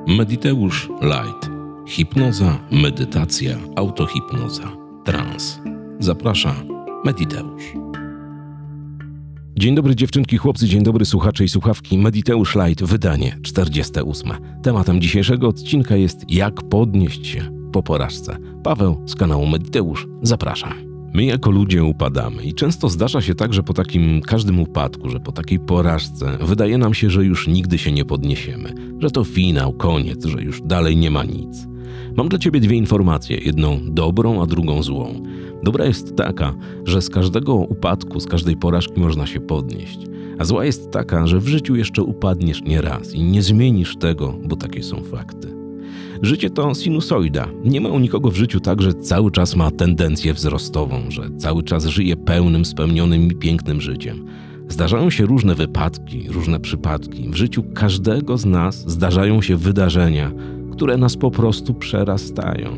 Mediteusz Light. Hipnoza, medytacja, autohipnoza, trans. Zaprasza Mediteusz. Dzień dobry dziewczynki, chłopcy, dzień dobry słuchacze i słuchawki. Mediteusz Light, wydanie 48. Tematem dzisiejszego odcinka jest jak podnieść się po porażce. Paweł z kanału Mediteusz, zapraszam. My jako ludzie upadamy i często zdarza się tak, że po takim każdym upadku, że po takiej porażce wydaje nam się, że już nigdy się nie podniesiemy, że to finał, koniec, że już dalej nie ma nic. Mam dla ciebie dwie informacje, jedną dobrą, a drugą złą. Dobra jest taka, że z każdego upadku, z każdej porażki można się podnieść, a zła jest taka, że w życiu jeszcze upadniesz nie raz i nie zmienisz tego, bo takie są fakty. Życie to sinusoida. Nie ma u nikogo w życiu tak, że cały czas ma tendencję wzrostową, że cały czas żyje pełnym, spełnionym i pięknym życiem. Zdarzają się różne wypadki, różne przypadki. W życiu każdego z nas zdarzają się wydarzenia, które nas po prostu przerastają.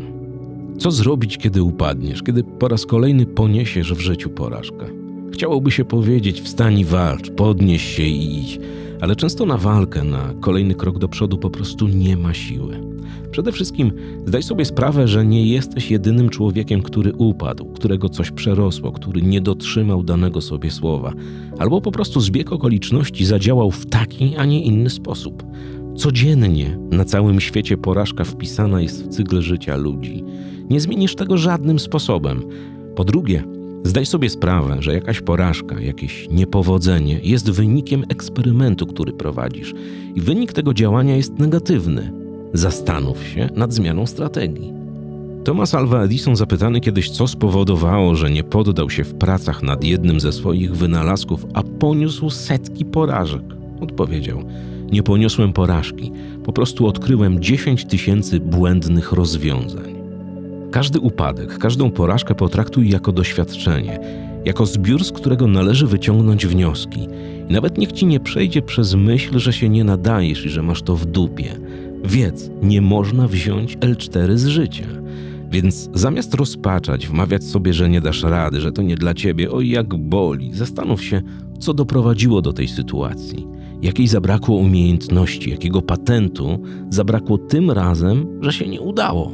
Co zrobić, kiedy upadniesz, kiedy po raz kolejny poniesiesz w życiu porażkę? Chciałoby się powiedzieć, wstań i walcz, podnieś się i idź, ale często na walkę, na kolejny krok do przodu po prostu nie ma siły. Przede wszystkim zdaj sobie sprawę, że nie jesteś jedynym człowiekiem, który upadł, którego coś przerosło, który nie dotrzymał danego sobie słowa, albo po prostu zbieg okoliczności zadziałał w taki, a nie inny sposób. Codziennie na całym świecie porażka wpisana jest w cykl życia ludzi. Nie zmienisz tego żadnym sposobem. Po drugie, zdaj sobie sprawę, że jakaś porażka, jakieś niepowodzenie jest wynikiem eksperymentu, który prowadzisz i wynik tego działania jest negatywny. Zastanów się nad zmianą strategii. Thomas Alva Edison, zapytany kiedyś, co spowodowało, że nie poddał się w pracach nad jednym ze swoich wynalazków, a poniósł setki porażek, odpowiedział: nie poniosłem porażki, po prostu odkryłem 10 000 błędnych rozwiązań. Każdy upadek, każdą porażkę potraktuj jako doświadczenie, jako zbiór, z którego należy wyciągnąć wnioski. I nawet niech ci nie przejdzie przez myśl, że się nie nadajesz i że masz to w dupie. Wiedz, nie można wziąć L4 z życia. Więc zamiast rozpaczać, wmawiać sobie, że nie dasz rady, że to nie dla ciebie, oj jak boli, zastanów się, co doprowadziło do tej sytuacji. Jakiej zabrakło umiejętności, jakiego patentu zabrakło tym razem, że się nie udało.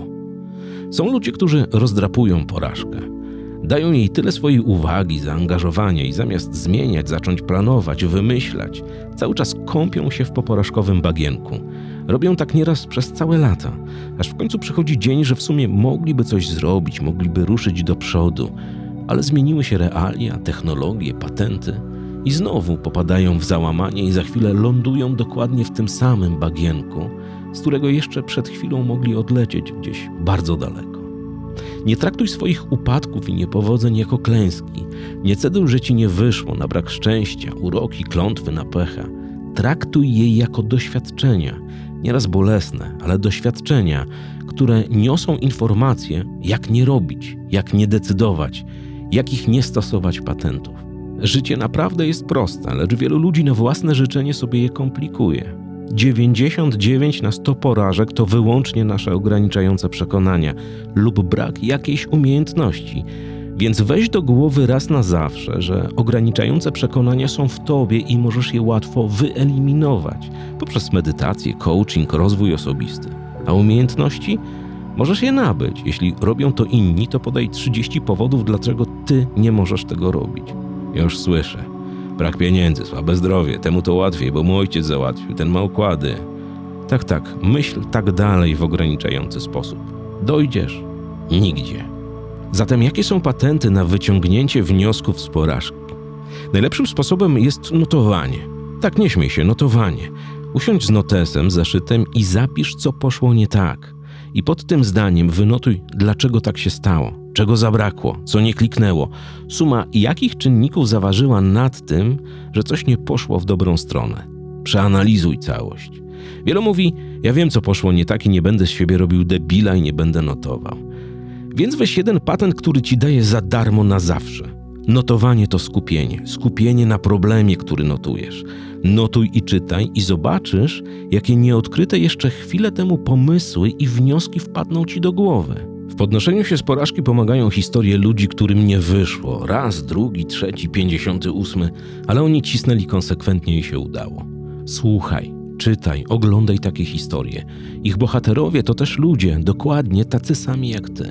Są ludzie, którzy rozdrapują porażkę. Dają jej tyle swojej uwagi, zaangażowania i zamiast zmieniać, zacząć planować, wymyślać, cały czas kąpią się w poporażkowym bagienku. Robią tak nieraz przez całe lata, aż w końcu przychodzi dzień, że w sumie mogliby coś zrobić, mogliby ruszyć do przodu, ale zmieniły się realia, technologie, patenty i znowu popadają w załamanie i za chwilę lądują dokładnie w tym samym bagienku, z którego jeszcze przed chwilą mogli odlecieć gdzieś bardzo daleko. Nie traktuj swoich upadków i niepowodzeń jako klęski. Nie ceduj, że ci nie wyszło na brak szczęścia, uroki, klątwy na pecha. Traktuj je jako doświadczenia, nieraz bolesne, ale doświadczenia, które niosą informacje, jak nie robić, jak nie decydować, jakich nie stosować patentów. Życie naprawdę jest proste, lecz wielu ludzi na własne życzenie sobie je komplikuje. 99 na 100 porażek to wyłącznie nasze ograniczające przekonania lub brak jakiejś umiejętności. Więc weź do głowy raz na zawsze, że ograniczające przekonania są w tobie i możesz je łatwo wyeliminować poprzez medytację, coaching, rozwój osobisty. A umiejętności? Możesz je nabyć. Jeśli robią to inni, to podaj 30 powodów, dlaczego ty nie możesz tego robić. Ja już słyszę. Brak pieniędzy, słabe zdrowie, temu to łatwiej, bo mój ojciec załatwił, ten ma układy. Tak, myśl tak dalej w ograniczający sposób. Dojdziesz nigdzie. Zatem jakie są patenty na wyciągnięcie wniosków z porażki? Najlepszym sposobem jest notowanie. Tak, nie śmiej się, notowanie. Usiądź z notesem, zeszytem i zapisz, co poszło nie tak. I pod tym zdaniem wynotuj, dlaczego tak się stało, czego zabrakło, co nie kliknęło. Suma jakich czynników zaważyła nad tym, że coś nie poszło w dobrą stronę. Przeanalizuj całość. Wielu mówi, ja wiem, co poszło nie tak i nie będę z siebie robił debila i nie będę notował. Więc weź jeden patent, który ci daje za darmo na zawsze. Notowanie to skupienie. Skupienie na problemie, który notujesz. Notuj i czytaj i zobaczysz, jakie nieodkryte jeszcze chwilę temu pomysły i wnioski wpadną ci do głowy. W podnoszeniu się z porażki pomagają historie ludzi, którym nie wyszło. Raz, drugi, trzeci, 58, ale oni cisnęli konsekwentnie i się udało. Słuchaj, czytaj, oglądaj takie historie. Ich bohaterowie to też ludzie, dokładnie tacy sami jak ty.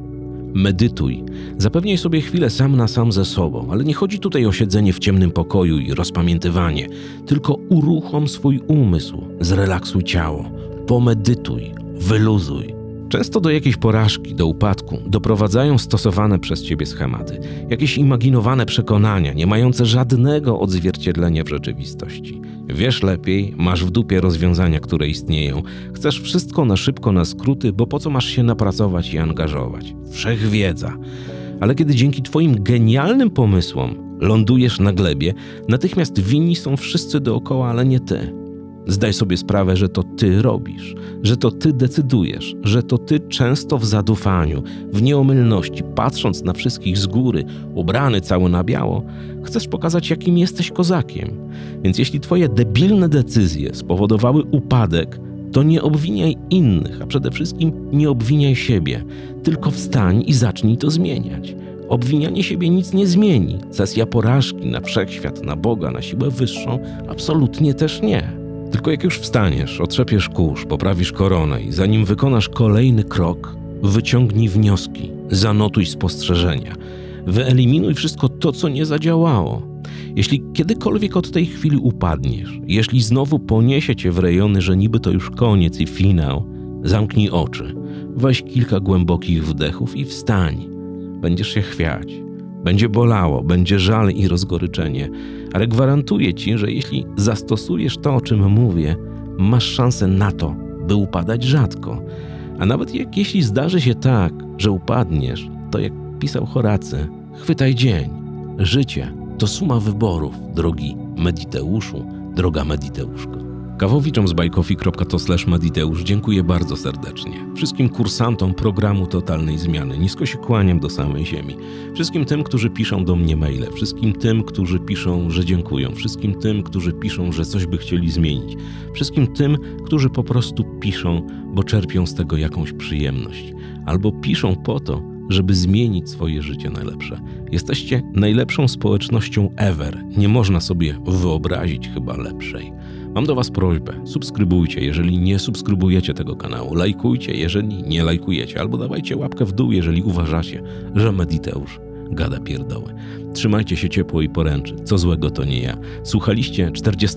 Medytuj. Zapewniaj sobie chwilę sam na sam ze sobą, ale nie chodzi tutaj o siedzenie w ciemnym pokoju i rozpamiętywanie, tylko uruchom swój umysł, zrelaksuj ciało, pomedytuj, wyluzuj. Często do jakiejś porażki, do upadku doprowadzają stosowane przez ciebie schematy, jakieś imaginowane przekonania, nie mające żadnego odzwierciedlenia w rzeczywistości. Wiesz lepiej, masz w dupie rozwiązania, które istnieją. Chcesz wszystko na szybko, na skróty, bo po co masz się napracować i angażować? Wszechwiedza. Ale kiedy dzięki twoim genialnym pomysłom lądujesz na glebie, natychmiast winni są wszyscy dookoła, ale nie ty. Zdaj sobie sprawę, że to ty robisz, że to ty decydujesz, że to ty często w zadufaniu, w nieomylności, patrząc na wszystkich z góry, ubrany cały na biało, chcesz pokazać, jakim jesteś kozakiem. Więc jeśli twoje debilne decyzje spowodowały upadek, to nie obwiniaj innych, a przede wszystkim nie obwiniaj siebie, tylko wstań i zacznij to zmieniać. Obwinianie siebie nic nie zmieni. Cesja porażki na wszechświat, na Boga, na siłę wyższą absolutnie też nie. Tylko jak już wstaniesz, otrzepiesz kurz, poprawisz koronę i zanim wykonasz kolejny krok, wyciągnij wnioski, zanotuj spostrzeżenia, wyeliminuj wszystko to, co nie zadziałało. Jeśli kiedykolwiek od tej chwili upadniesz, jeśli znowu poniesie cię w rejony, że niby to już koniec i finał, zamknij oczy, weź kilka głębokich wdechów i wstań. Będziesz się chwiać. Będzie bolało, będzie żal i rozgoryczenie, ale gwarantuję ci, że jeśli zastosujesz to, o czym mówię, masz szansę na to, by upadać rzadko. A nawet jeśli zdarzy się tak, że upadniesz, to jak pisał Horacy, chwytaj dzień. Życie to suma wyborów, drogi Mediteuszu, droga Mediteuszko. Kawowiczom z buycoffee.to/Mediteusz dziękuję bardzo serdecznie. Wszystkim kursantom programu Totalnej Zmiany nisko się kłaniam do samej ziemi. Wszystkim tym, którzy piszą do mnie maile, wszystkim tym, którzy piszą, że dziękują, wszystkim tym, którzy piszą, że coś by chcieli zmienić, wszystkim tym, którzy po prostu piszą, bo czerpią z tego jakąś przyjemność, albo piszą po to, żeby zmienić swoje życie na lepsze. Jesteście najlepszą społecznością ever. Nie można sobie wyobrazić chyba lepszej. Mam do was prośbę, subskrybujcie, jeżeli nie subskrybujecie tego kanału, lajkujcie, jeżeli nie lajkujecie, albo dawajcie łapkę w dół, jeżeli uważacie, że Mediteusz gada pierdoły. Trzymajcie się ciepło i poręczy, co złego to nie ja. Słuchaliście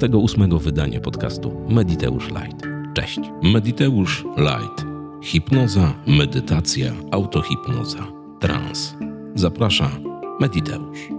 48. wydania podcastu Mediteusz Light. Cześć. Mediteusz Light. Hipnoza, medytacja, autohipnoza, trans. Zaprasza Mediteusz.